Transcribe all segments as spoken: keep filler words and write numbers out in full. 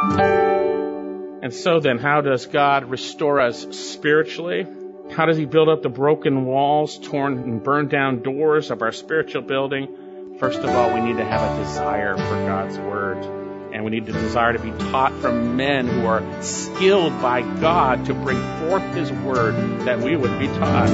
And so then, how does God restore us spiritually? How does he build up the broken walls, torn and burned down doors of our spiritual building? First of all, we need to have a desire for God's word. And we need to desire to be taught from men who are skilled by God to bring forth his word, that we would be taught.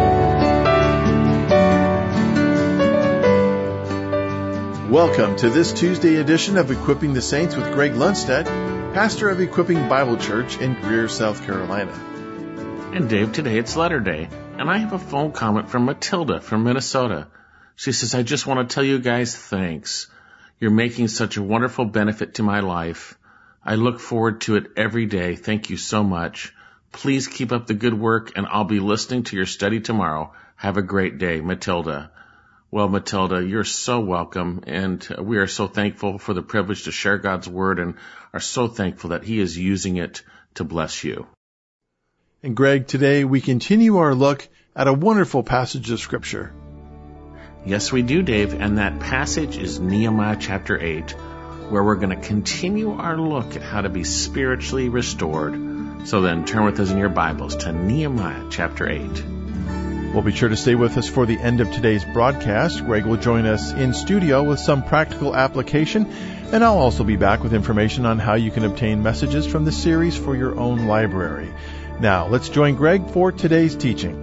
Welcome to this Tuesday edition of Equipping the Saints with Greg Lundstedt, pastor of Equipping Bible Church in Greer, South Carolina. And Dave, today it's letter day, and I have a phone comment from Matilda from Minnesota. She says, I just want to tell you guys thanks. You're making such a wonderful benefit to my life. I look forward to it every day. Thank you so much. Please keep up the good work, and I'll be listening to your study tomorrow. Have a great day, Matilda. Well, Matilda, you're so welcome, and we are so thankful for the privilege to share God's word and are so thankful that he is using it to bless you. And Greg, today we continue our look at a wonderful passage of Scripture. Yes, we do, Dave, and that passage is Nehemiah chapter eight, where we're going to continue our look at how to be spiritually restored. So then turn with us in your Bibles to Nehemiah chapter eight. Well, be sure to stay with us for the end of today's broadcast. Greg will join us in studio with some practical application, and I'll also be back with information on how you can obtain messages from the series for your own library. Now, let's join Greg for today's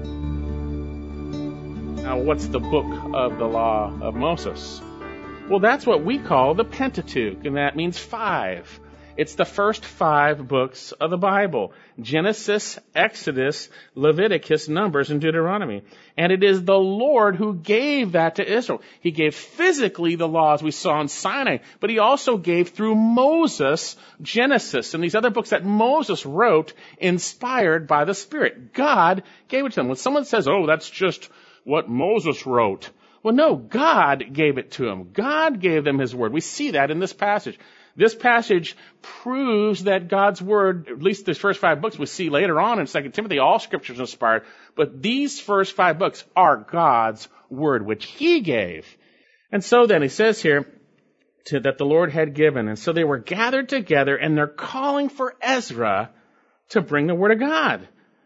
teaching. Now, what's the book of the law of Moses? Well, that's what we call the Pentateuch, and that means five. It's the first five books of the Bible: Genesis, Exodus, Leviticus, Numbers, and Deuteronomy. And it is the Lord who gave that to Israel. He gave physically the laws we saw in Sinai, but he also gave through Moses Genesis and these other books that Moses wrote, inspired by the Spirit. God gave it to them. When someone says, oh, that's just what Moses wrote. Well, no, God gave it to them. God gave them his word. We see that in this passage. This passage proves that God's word, at least the first five books we see later on in Second Timothy, all scriptures are inspired, but these first five books are God's word, which he gave. And so then he says here to, that the Lord had given. And so they were gathered together and they're calling for Ezra to bring the word of God.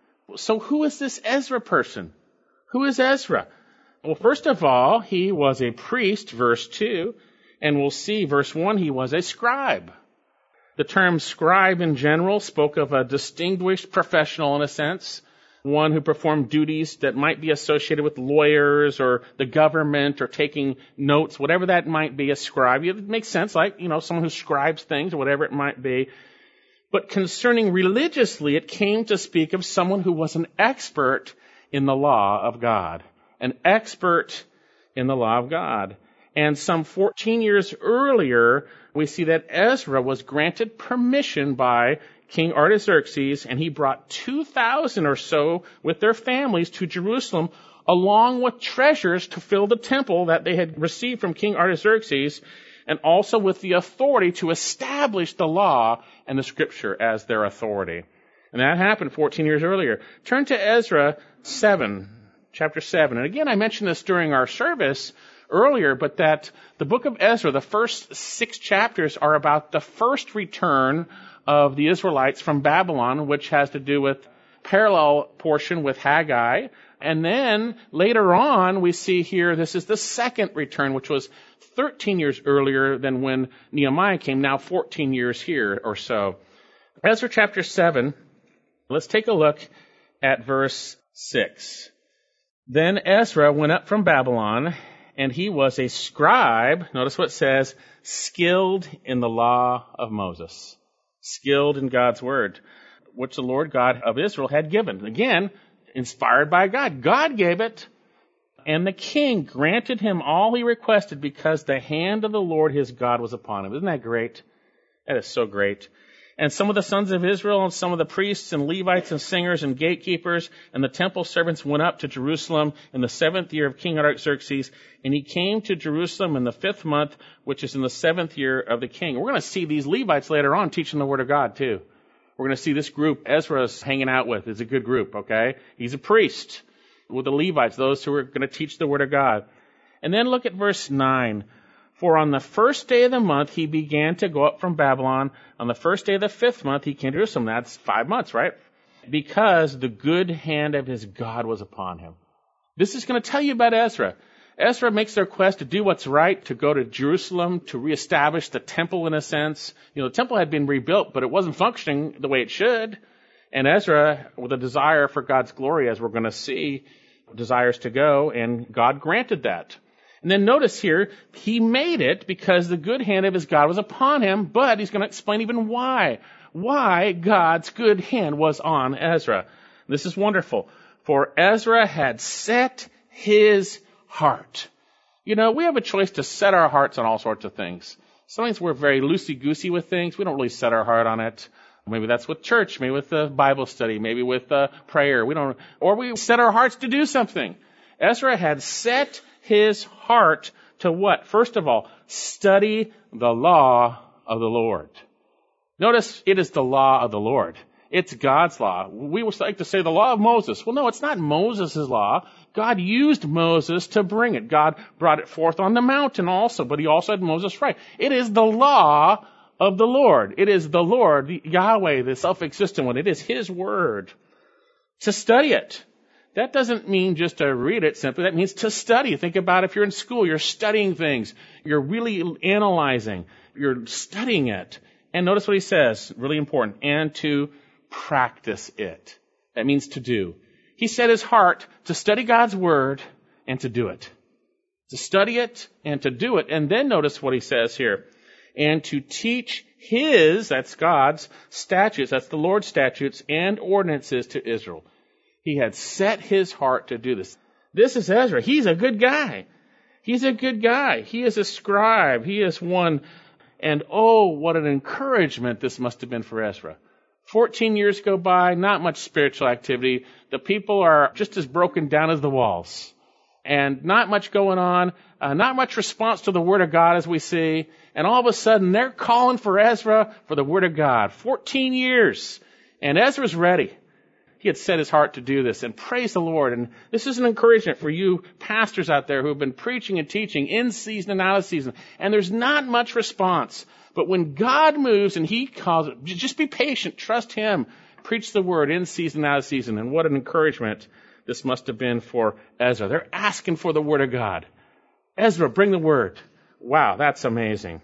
So who is this Ezra person? Who is Ezra? Well, first of all, he was a priest, verse two. And we'll see, verse one, he was a scribe. The term scribe in general spoke of a distinguished professional in a sense, one who performed duties that might be associated with lawyers or the government or taking notes, whatever that might be, a scribe. It makes sense, like, you know, someone who scribes things or whatever it might be. But concerning religiously, it came to speak of someone who was an expert in the law of God. An expert in the law of God. And some fourteen years earlier, we see that Ezra was granted permission by King Artaxerxes, and he brought two thousand or so with their families to Jerusalem, along with treasures to fill the temple that they had received from King Artaxerxes, and also with the authority to establish the law and the scripture as their authority. And that happened fourteen years earlier. Turn to Ezra seven, chapter seven. And again, I mentioned this during our service earlier, but that the book of Ezra, the first six chapters are about the first return of the Israelites from Babylon, which has to do with parallel portion with Haggai. And then later on, we see here, this is the second return, which was thirteen years earlier than when Nehemiah came, now fourteen years here or so. Ezra chapter seven, let's take a look at verse six. Then Ezra went up from Babylon, and he was a scribe, notice what it says, skilled in the law of Moses. Skilled in God's word, which the Lord God of Israel had given. Again, inspired by God. God gave it, and the king granted him all he requested because the hand of the Lord his God was upon him. Isn't that great? That is so great. And some of the sons of Israel and some of the priests and Levites and singers and gatekeepers and the temple servants went up to Jerusalem in the seventh year of King Artaxerxes. And he came to Jerusalem in the fifth month, which is in the seventh year of the king. We're going to see these Levites later on teaching the word of God too. We're going to see this group Ezra's hanging out with is a good group, okay? He's a priest with the Levites, those who are going to teach the word of God. And then look at verse nine. For on the first day of the month he began to go up from Babylon. On the first day of the fifth month he came to Jerusalem. That's five months, right? Because the good hand of his God was upon him. This is going to tell you about Ezra. Ezra makes the request to do what's right, to go to Jerusalem, to reestablish the temple in a sense. You know, the temple had been rebuilt, but it wasn't functioning the way it should. And Ezra, with a desire for God's glory, as we're going to see, desires to go, and God granted that. And then notice here, he made it because the good hand of his God was upon him, but he's going to explain even why. Why God's good hand was on Ezra. This is wonderful. For Ezra had set his heart. You know, we have a choice to set our hearts on all sorts of things. Sometimes we're very loosey-goosey with things. We don't really set our heart on it. Maybe that's with church, maybe with the Bible study, maybe with uh, prayer. We don't, or we set our hearts to do something. Ezra had set his heart to what? First of all, study the law of the Lord. Notice it is the law of the Lord. It's God's law. We would like to say the law of Moses. Well, no, it's not Moses' law. God used Moses to bring it. God brought it forth on the mountain also, but he also had Moses write. It is the law of the Lord. It is the Lord, Yahweh, the self-existent one. It is his word. To study it. That doesn't mean just to read it simply. That means to study. Think about if you're in school, you're studying things. You're really analyzing. You're studying it. And notice what he says, really important, and to practice it. That means to do. He set his heart to study God's word and to do it. To study it and to do it. And then notice what he says here. And to teach his, that's God's, statutes, that's the Lord's statutes and ordinances to Israel. He had set his heart to do this. This is Ezra. He's a good guy. He's a good guy. He is a scribe. He is one. And oh, what an encouragement this must have been for Ezra. Fourteen years go by, not much spiritual activity. The people are just as broken down as the walls. And not much going on, uh, not much response to the Word of God as we see. And all of a sudden, they're calling for Ezra for the Word of God. Fourteen years. And Ezra's ready. He had set his heart to do this. And praise the Lord. And this is an encouragement for you pastors out there who have been preaching and teaching in season and out of season. And there's not much response. But when God moves and he calls it, just be patient. Trust him. Preach the Word in season and out of season. And what an encouragement this must have been for Ezra. They're asking for the Word of God. Ezra, bring the Word. Wow, that's amazing.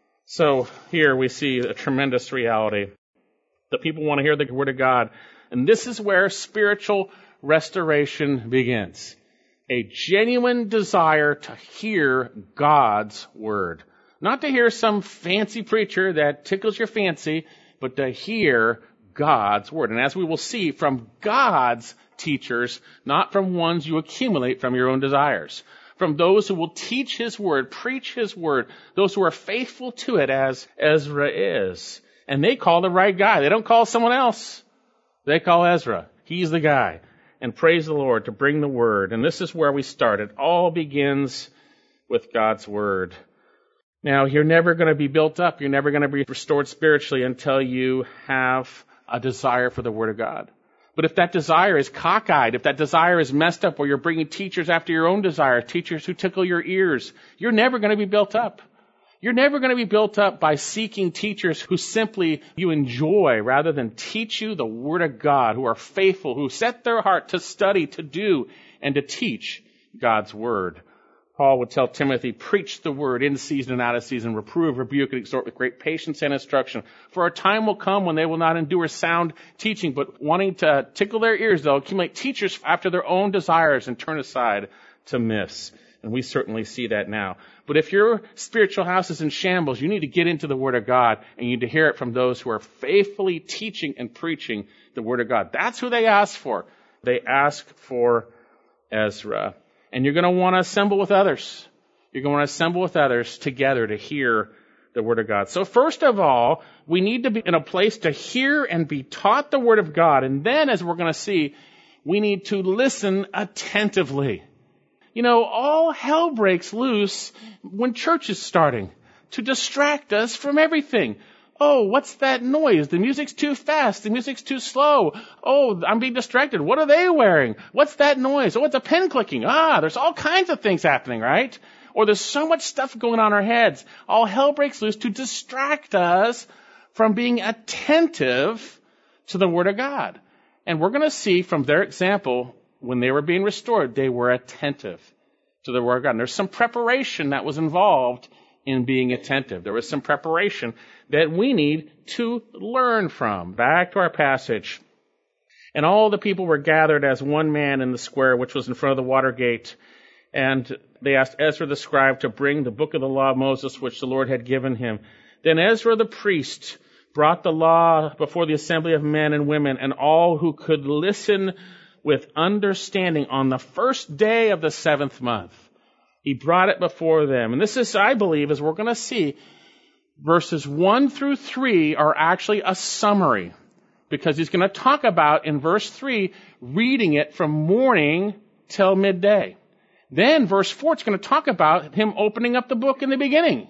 So here we see a tremendous reality. The people want to hear the Word of God. And this is where spiritual restoration begins. A genuine desire to hear God's Word. Not to hear some fancy preacher that tickles your fancy, but to hear God's Word. And as we will see, from God's teachers, not from ones you accumulate from your own desires. From those who will teach His Word, preach His Word, those who are faithful to it as Ezra is. And they call the right guy. They don't call someone else. They call Ezra. He's the guy. And praise the Lord to bring the Word. And this is where we start. It all begins with God's Word. Now, you're never going to be built up. You're never going to be restored spiritually until you have a desire for the Word of God. But if that desire is cockeyed, if that desire is messed up, where you're bringing teachers after your own desire, teachers who tickle your ears, you're never going to be built up. You're never going to be built up by seeking teachers who simply you enjoy rather than teach you the Word of God, who are faithful, who set their heart to study, to do, and to teach God's Word. Paul would tell Timothy, preach the Word in season and out of season, reprove, rebuke, and exhort with great patience and instruction. For a time will come when they will not endure sound teaching, but wanting to tickle their ears, they'll accumulate teachers after their own desires and turn aside to myths. And we certainly see that now. But if your spiritual house is in shambles, you need to get into the Word of God, and you need to hear it from those who are faithfully teaching and preaching the Word of God. That's who they ask for. They ask for Ezra. And you're going to want to assemble with others. You're going to assemble with others together to hear the Word of God. So first of all, we need to be in a place to hear and be taught the Word of God. And then, as we're going to see, we need to listen attentively. You know, all hell breaks loose when church is starting to distract us from everything. Oh, what's that noise? The music's too fast. The music's too slow. Oh, I'm being distracted. What are they wearing? What's that noise? Oh, it's a pen clicking. Ah, there's all kinds of things happening, right? or there's so much stuff going on in our heads. All hell breaks loose to distract us from being attentive to the Word of God. And we're going to see from their example, when they were being restored, they were attentive to the Word of God. And there's some preparation that was involved in being attentive. There was some preparation that we need to learn from. Back to our passage. And all the people were gathered as one man in the square, which was in front of the water gate. And they asked Ezra the scribe to bring the book of the law of Moses, which the Lord had given him. Then Ezra the priest brought the law before the assembly of men and women and all who could listen with understanding on the first day of the seventh month. He brought it before them. And this is, I believe, as we're going to see, verses one through three are actually a summary, because he's going to talk about, in verse three, reading it from morning till midday. Then verse four, it's going to talk about him opening up the book in the beginning.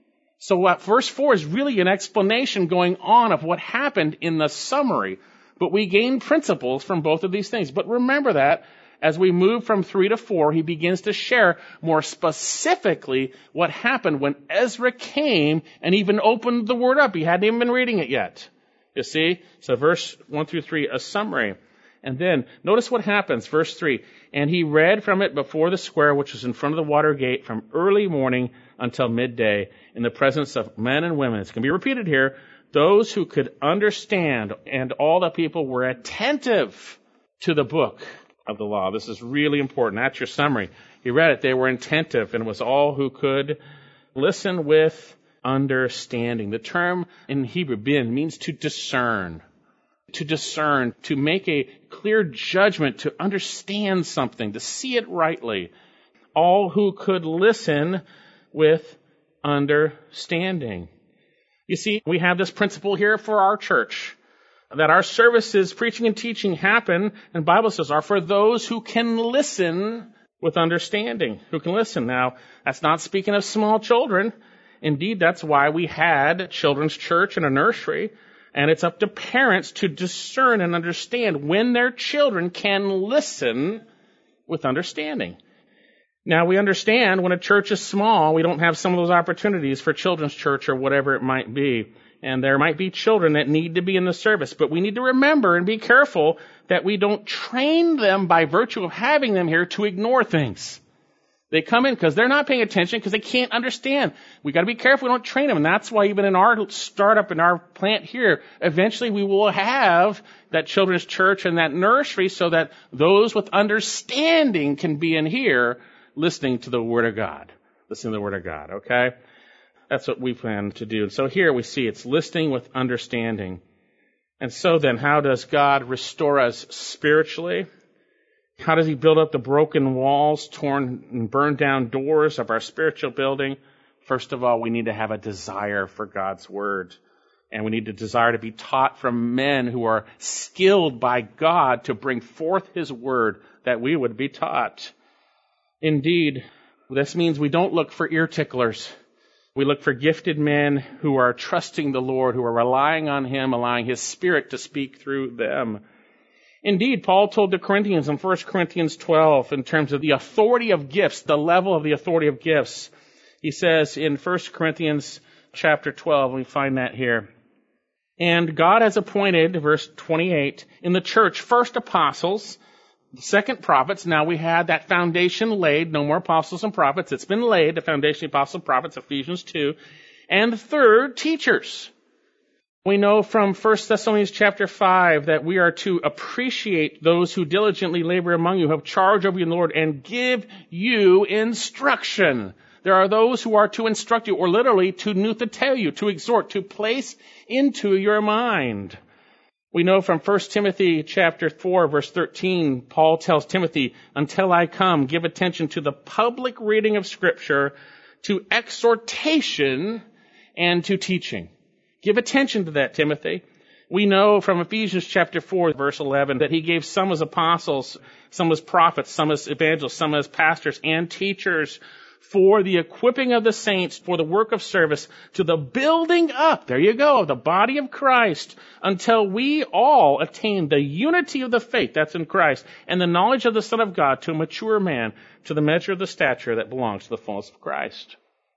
So what verse four is really an explanation going on of what happened in the summary. But we gain principles from both of these things. But remember that as we move from three to four, he begins to share more specifically what happened when Ezra came and even opened the word up. He hadn't even been reading it yet. You see? So verse one through three, a summary. And then notice what happens. Verse three, and he read from it before the square, which was in front of the water gate, from early morning until midday, in the presence of men and women. It's going to be repeated here. Those who could understand, and all the people were attentive to the book of the law. This is really important. That's your summary. He read it. They were attentive, and it was all who could listen with understanding. The term in Hebrew, bin, means to discern. To discern, to make a clear judgment, to understand something, to see it rightly. All who could listen with understanding. You see, we have this principle here for our church, that our services, preaching and teaching, happen, and Bible says, are for those who can listen with understanding, who can listen. Now, that's not speaking of small children. Indeed, that's why we had children's church and a nursery, and it's up to parents to discern and understand when their children can listen with understanding. Now, we understand when a church is small, we don't have some of those opportunities for children's church or whatever it might be. And there might be children that need to be in the service. But we need to remember and be careful that we don't train them by virtue of having them here to ignore things. They come in because they're not paying attention because they can't understand. We got to be careful we don't train them. And that's why even in our startup, in our plant here, eventually we will have that children's church and that nursery so that those with understanding can be in here listening to the Word of God. Listening to the Word of God, okay? That's what we plan to do. So here we see it's listening with understanding. And so then, how does God restore us spiritually? How does he build up the broken walls, torn and burned down doors of our spiritual building? First of all, we need to have a desire for God's Word. And we need to desire to be taught from men who are skilled by God to bring forth His Word, that we would be taught. Indeed, this means we don't look for ear ticklers. We look for gifted men who are trusting the Lord, who are relying on Him, allowing His Spirit to speak through them. Indeed, Paul told the Corinthians in First Corinthians twelve, in terms of the authority of gifts, the level of the authority of gifts. He says in First Corinthians chapter twelve, we find that here. And God has appointed, verse twenty-eight, in the church first apostles, second prophets. Now we had that foundation laid, no more apostles and prophets. It's been laid, the foundation of apostles and prophets, Ephesians two. And third, teachers. We know from First Thessalonians chapter five that we are to appreciate those who diligently labor among you, who have charge over you in the Lord, and give you instruction. There are those who are to instruct you, or literally to nuthateo you, to exhort, to place into your mind. We know from First Timothy chapter four, verse thirteen, Paul tells Timothy, until I come, give attention to the public reading of Scripture, to exhortation, and to teaching. Give attention to that, Timothy. We know from Ephesians chapter four, verse eleven, that he gave some as apostles, some as prophets, some as evangelists, some as pastors and teachers for the equipping of the saints, for the work of service, to the building up, there you go, the body of Christ, until we all attain the unity of the faith, that's in Christ, and the knowledge of the Son of God, to a mature man, to the measure of the stature that belongs to the fullness of Christ.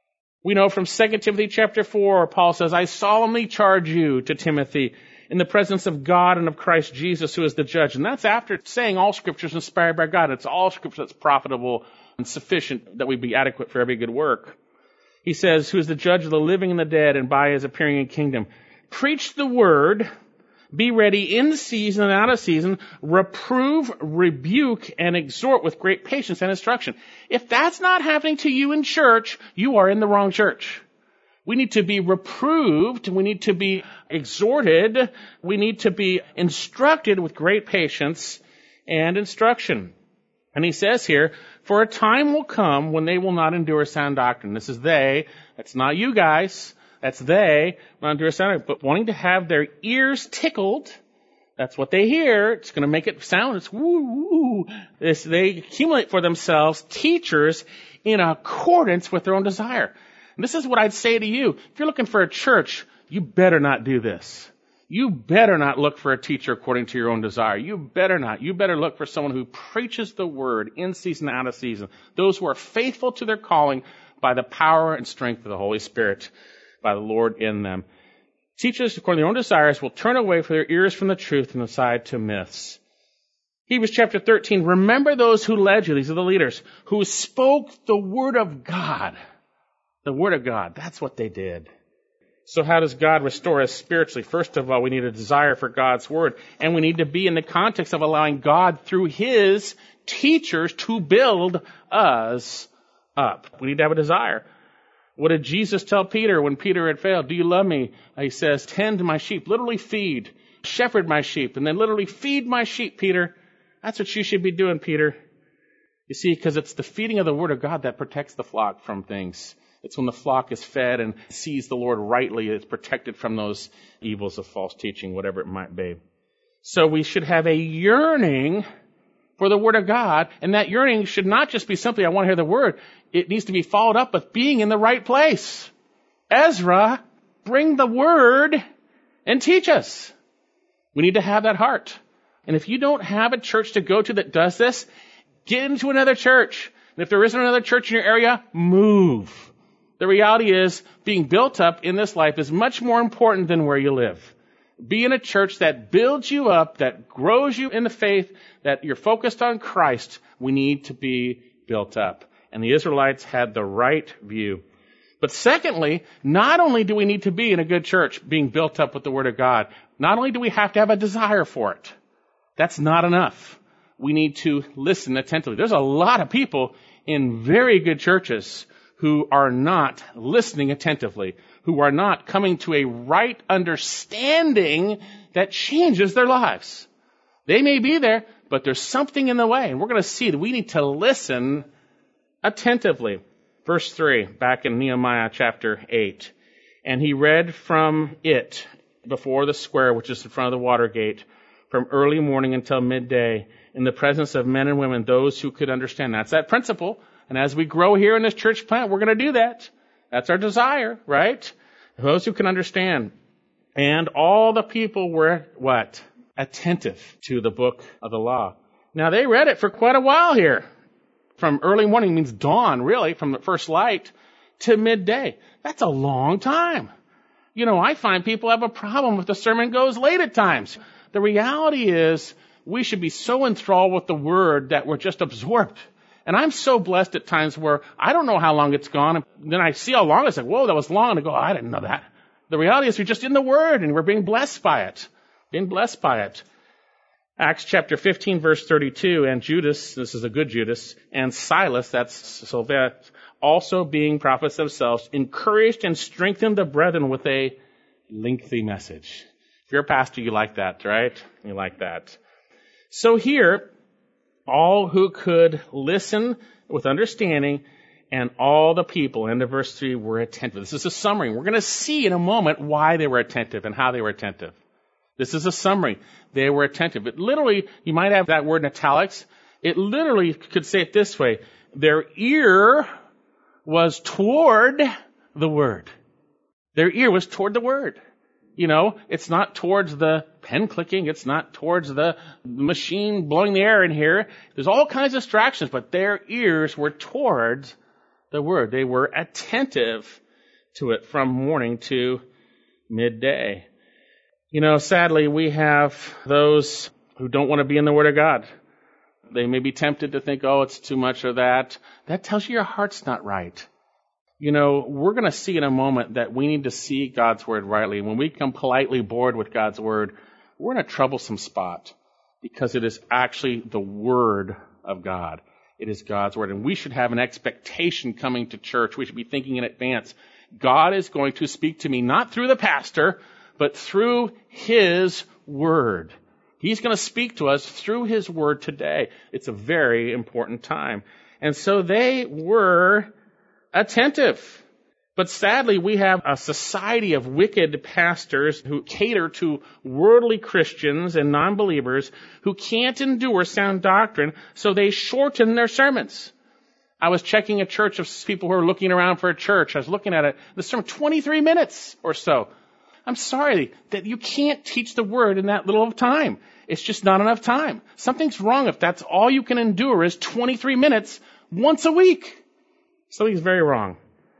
We know from Second Timothy chapter four, Paul says, I solemnly charge you to Timothy, in the presence of God and of Christ Jesus, who is the judge. And that's after saying all Scripture is inspired by God. It's all Scripture that's profitable and sufficient that we be adequate for every good work. He says, who is the judge of the living and the dead, and by his appearing in kingdom. Preach the word, be ready in season and out of season, reprove, rebuke, and exhort with great patience and instruction. If that's not happening to you in church, you are in the wrong church. We need to be reproved. We need to be exhorted. We need to be instructed with great patience and instruction. And he says here, for a time will come when they will not endure sound doctrine. This is they. That's not you guys. That's they. Not endure sound doctrine. But wanting to have their ears tickled. That's what they hear. It's going to make it sound. It's woo, woo. This, they accumulate for themselves teachers in accordance with their own desire. And this is what I'd say to you. If you're looking for a church, you better not do this. You better not look for a teacher according to your own desire. You better not. You better look for someone who preaches the word in season, out of season. Those who are faithful to their calling by the power and strength of the Holy Spirit, by the Lord in them. Teachers according to their own desires will turn away for their ears from the truth and aside to myths. Hebrews chapter thirteen, remember those who led you, these are the leaders, who spoke the word of God. The Word of God, that's what they did. So how does God restore us spiritually? First of all, we need a desire for God's Word. And we need to be in the context of allowing God through His teachers to build us up. We need to have a desire. What did Jesus tell Peter when Peter had failed? Do you love me? He says, tend my sheep, literally feed, shepherd my sheep, and then literally feed my sheep, Peter. That's what you should be doing, Peter. You see, because it's the feeding of the Word of God that protects the flock from things. It's when the flock is fed and sees the Lord rightly, it's protected from those evils of false teaching, whatever it might be. So we should have a yearning for the Word of God, and that yearning should not just be simply, I want to hear the Word. It needs to be followed up with being in the right place. Ezra, bring the Word and teach us. We need to have that heart. And if you don't have a church to go to that does this, get into another church. And if there isn't another church in your area, move. The reality is, being built up in this life is much more important than where you live. Be in a church that builds you up, that grows you in the faith, that you're focused on Christ. We need to be built up. And the Israelites had the right view. But secondly, not only do we need to be in a good church, being built up with the Word of God, not only do we have to have a desire for it. That's not enough. We need to listen attentively. There's a lot of people in very good churches who are not listening attentively, who are not coming to a right understanding that changes their lives. They may be there, but there's something in the way. And we're going to see that we need to listen attentively. Verse three, back in Nehemiah chapter eight. And he read from it before the square, which is in front of the water gate, from early morning until midday, in the presence of men and women, those who could understand. That's that principle. And as we grow here in this church plant, we're going to do that. That's our desire, right? Those who can understand. And all the people were, what? Attentive to the book of the law. Now, they read it for quite a while here. From early morning means dawn, really, from the first light to midday. That's a long time. You know, I find people have a problem if the sermon goes late at times. The reality is, we should be so enthralled with the Word that we're just absorbed. And I'm so blessed at times where I don't know how long it's gone. And then I see how long it's like, whoa, that was long. And I go, oh, I didn't know that. The reality is we're just in the Word and we're being blessed by it. Being blessed by it. Acts chapter fifteen, verse thirty-two, and Judas, this is a good Judas, and Silas, that's Silvanus, also being prophets themselves, encouraged and strengthened the brethren with a lengthy message. If you're a pastor, you like that, right? You like that. So here, all who could listen with understanding, and all the people, end of verse three, were attentive. This is a summary. We're going to see in a moment why they were attentive and how they were attentive. This is a summary. They were attentive. It literally, you might have that word in italics. It literally could say it this way. Their ear was toward the Word. Their ear was toward the Word. You know, it's not towards the pen clicking. It's not towards the machine blowing the air in here. There's all kinds of distractions, but their ears were towards the Word. They were attentive to it from morning to midday. You know, sadly, we have those who don't want to be in the Word of God. They may be tempted to think, oh, it's too much of that. That tells you your heart's not right. You know, we're going to see in a moment that we need to see God's Word rightly. When we become politely bored with God's Word, we're in a troublesome spot because it is actually the Word of God. It is God's Word. And we should have an expectation coming to church. We should be thinking in advance. God is going to speak to me not through the pastor, but through His Word. He's going to speak to us through His Word today. It's a very important time. And so they were attentive. But sadly, we have a society of wicked pastors who cater to worldly Christians and non-believers who can't endure sound doctrine, so they shorten their sermons. I was checking a church of people who are looking around for a church. I was looking at it. The sermon, twenty-three minutes or so. I'm sorry that you can't teach the Word in that little of time. It's just not enough time. Something's wrong if that's all you can endure is twenty-three minutes once a week. Something's very wrong.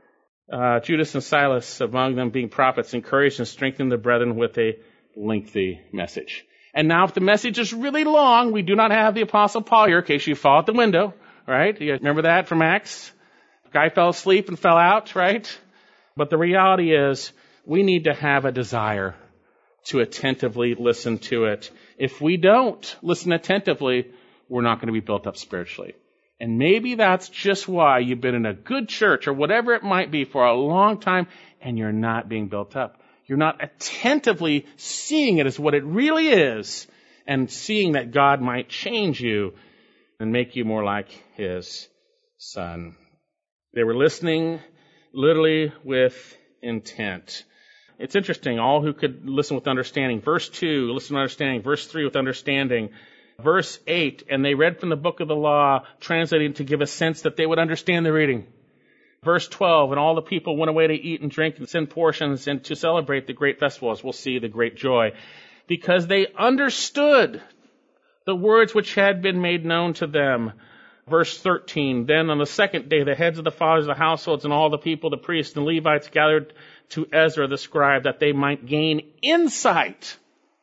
Uh, Judas and Silas, among them being prophets, encouraged and strengthened the brethren with a lengthy message. And now if the message is really long, we do not have the Apostle Paul here in case you fall out the window, right? You remember that from Acts? Guy fell asleep and fell out, right? But the reality is we need to have a desire to attentively listen to it. If we don't listen attentively, we're not going to be built up spiritually. And maybe that's just why you've been in a good church or whatever it might be for a long time and you're not being built up. You're not attentively seeing it as what it really is and seeing that God might change you and make you more like His Son. They were listening literally with intent. It's interesting, all who could listen with understanding. Verse two, listen with understanding. Verse three, with understanding. Verse eight, and they read from the book of the law, translating to give a sense that they would understand the reading. Verse twelve, and all the people went away to eat and drink and send portions and to celebrate the great festival, as we'll see, the great joy, because they understood the words which had been made known to them. Verse thirteen, then on the second day, the heads of the fathers of the households and all the people, the priests and Levites, gathered to Ezra the scribe, that they might gain insight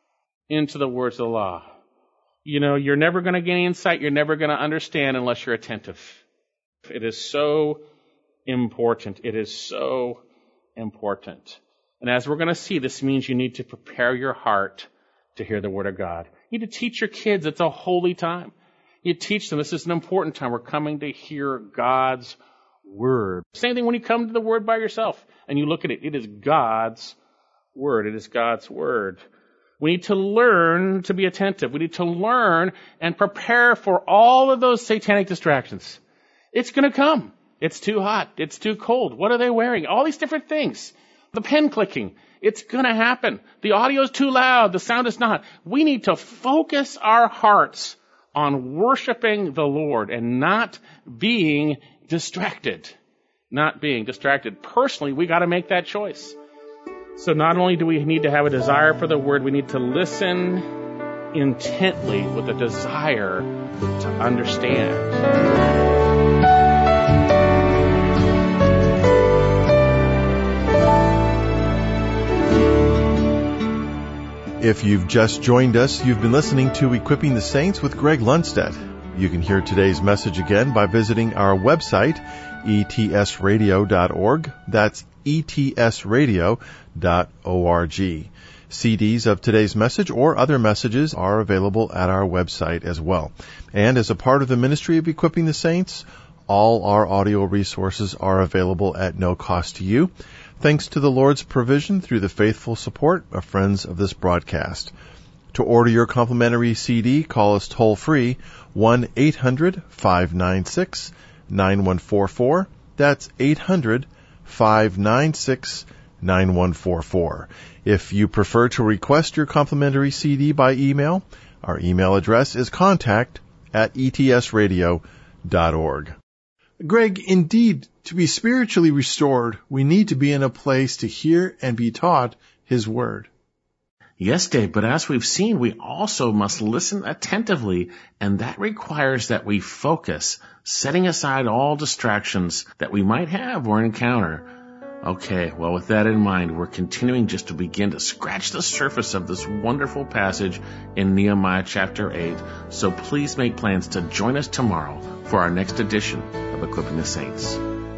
into the words of the law. You know, you're never going to gain insight, you're never going to understand unless you're attentive. It is so important. It is so important. And as we're going to see, this means you need to prepare your heart to hear the Word of God. You need to teach your kids. It's a holy time. You teach them. This is an important time. We're coming to hear God's Word. Same thing when you come to the Word by yourself and you look at it. It is God's Word. It is God's Word. We need to learn to be attentive. We need to learn and prepare for all of those satanic distractions. It's going to come. It's too hot. It's too cold. What are they wearing? All these different things. The pen clicking. It's going to happen. The audio is too loud. The sound is not. We need to focus our hearts on worshiping the Lord and not being distracted. Not being distracted. Personally, we got to make that choice. So not only do we need to have a desire for the Word, we need to listen intently with a desire to understand. If you've just joined us, you've been listening to Equipping the Saints with Greg Lundstedt. You can hear today's message again by visiting our website, E T S radio dot org. That's E T S radio dot org. C Ds of today's message or other messages are available at our website as well. And as a part of the ministry of Equipping the Saints, all our audio resources are available at no cost to you, thanks to the Lord's provision through the faithful support of friends of this broadcast. To order your complimentary C D, call us toll-free, one eight hundred five nine six nine one four four. That's eight hundred five nine six nine one four four. If you prefer to request your complimentary C D by email, our email address is contact at E T S radio dot org. Greg, indeed, to be spiritually restored, we need to be in a place to hear and be taught His Word. Yes, Dave, but as we've seen, we also must listen attentively, and that requires that we focus, setting aside all distractions that we might have or encounter. Okay, well, with that in mind, we're continuing just to begin to scratch the surface of this wonderful passage in Nehemiah chapter eight, so please make plans to join us tomorrow for our next edition of Equipping the Saints.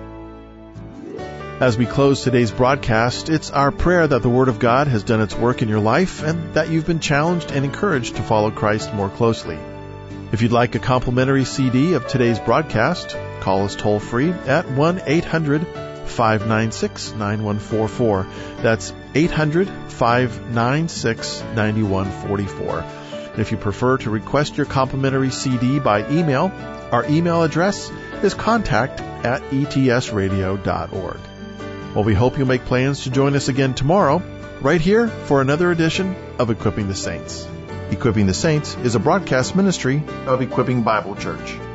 As we close today's broadcast, it's our prayer that the Word of God has done its work in your life and that you've been challenged and encouraged to follow Christ more closely. If you'd like a complimentary C D of today's broadcast, call us toll-free at one eight hundred five nine six nine one four four. That's eight hundred five nine six nine one four four. And if you prefer to request your complimentary C D by email, our email address is contact at e t s radio dot org. Well, we hope you'll make plans to join us again tomorrow, right here for another edition of Equipping the Saints. Equipping the Saints is a broadcast ministry of Equipping Bible Church.